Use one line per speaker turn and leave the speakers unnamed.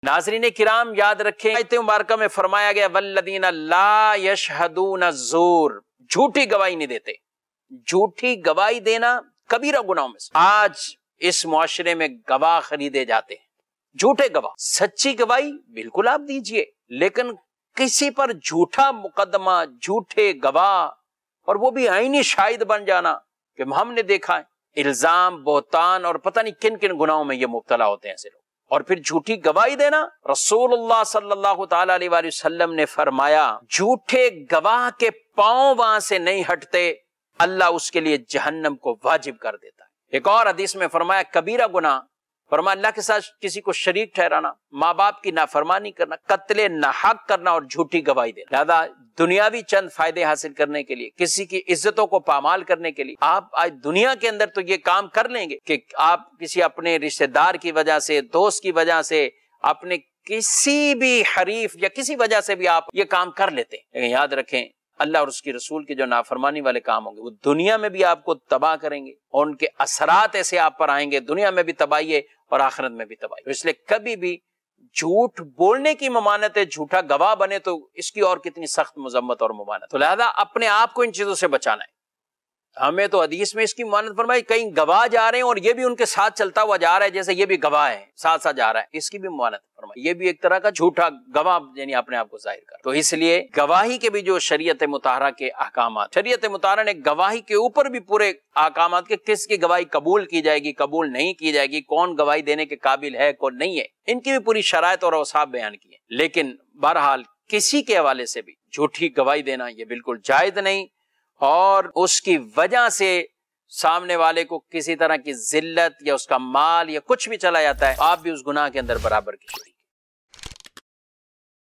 ناظرین کرام یاد رکھیں، آیت مبارکہ میں فرمایا گیا والذین لا یشہدون الزور، جھوٹی گواہی نہیں دیتے۔ جھوٹی گواہی دینا کبیرہ گناہوں میں سے۔ آج اس معاشرے میں گواہ خریدے جاتے ہیں، جھوٹے گواہ۔ سچی گواہی بالکل آپ دیجئے، لیکن کسی پر جھوٹا مقدمہ، جھوٹے گواہ، اور وہ بھی عینی شاہد بن جانا کہ ہم نے دیکھا ہے، الزام، بہتان اور پتہ نہیں کن کن گناہوں میں یہ مبتلا ہوتے ہیں ایسے لوگ۔ اور پھر جھوٹی گواہی دینا، رسول اللہ صلی اللہ تعالی علیہ وآلہ وسلم نے فرمایا جھوٹے گواہ کے پاؤں وہاں سے نہیں ہٹتے، اللہ اس کے لیے جہنم کو واجب کر دیتا ہے۔ ایک اور حدیث میں فرمایا کبیرہ گناہ، فرمایا اللہ کے ساتھ کسی کو شریک ٹھہرانا، ماں باپ کی نافرمانی کرنا، قتل ناحق کرنا اور جھوٹی گواہی دینا۔ لہذا دنیاوی چند فائدے حاصل کرنے کے لیے، کسی کی عزتوں کو پامال کرنے کے لیے آپ آج دنیا کے اندر تو یہ کام کر لیں گے کہ آپ کسی اپنے رشتہ دار کی وجہ سے، دوست کی وجہ سے، اپنے کسی بھی حریف یا کسی وجہ سے بھی آپ یہ کام کر لیتے ہیں، لیکن یاد رکھیں اللہ اور اس کی رسول کے جو نافرمانی والے کام ہوں گے وہ دنیا میں بھی آپ کو تباہ کریں گے، اور ان کے اثرات ایسے آپ پر آئیں گے، دنیا میں بھی تباہی ہے اور آخرت میں بھی تباہی۔ اس لیے کبھی بھی جھوٹ بولنے کی ممانت ہے، جھوٹا گواہ بنے تو اس کی اور کتنی سخت مذمت اور ممانت۔ تو لہذا اپنے آپ کو ان چیزوں سے بچانا ہے۔ ہمیں تو حدیث میں اس کی ممانت فرمائی، کہیں گواہ جا رہے ہیں اور یہ بھی ان کے ساتھ چلتا ہوا جا رہا ہے جیسے یہ بھی گواہ ہے، ساتھ ساتھ جا رہا ہے، اس کی بھی ممانت فرمائی۔ یہ بھی ایک طرح کا جھوٹا گواہ، یعنی اپنے آپ کو ظاہر کر۔ تو اس لیے گواہی کے بھی جو شریعت مطہرہ کے احکامات، شریعت مطہرہ نے گواہی کے اوپر بھی پورے احکامات کے، کس کی گواہی قبول کی جائے گی، قبول نہیں کی جائے گی، کون گواہی دینے کے قابل ہے، کون نہیں ہے، ان کی بھی پوری شرائط اور اوصاف بیان کی ہیں۔ لیکن بہرحال کسی کے حوالے سے بھی جھوٹی گواہی دینا یہ بالکل جائز نہیں، اور اس کی وجہ سے سامنے والے کو کسی طرح کی ذلت یا اس کا مال یا کچھ بھی چلا جاتا ہے، آپ بھی اس گناہ کے اندر برابر کی شریک۔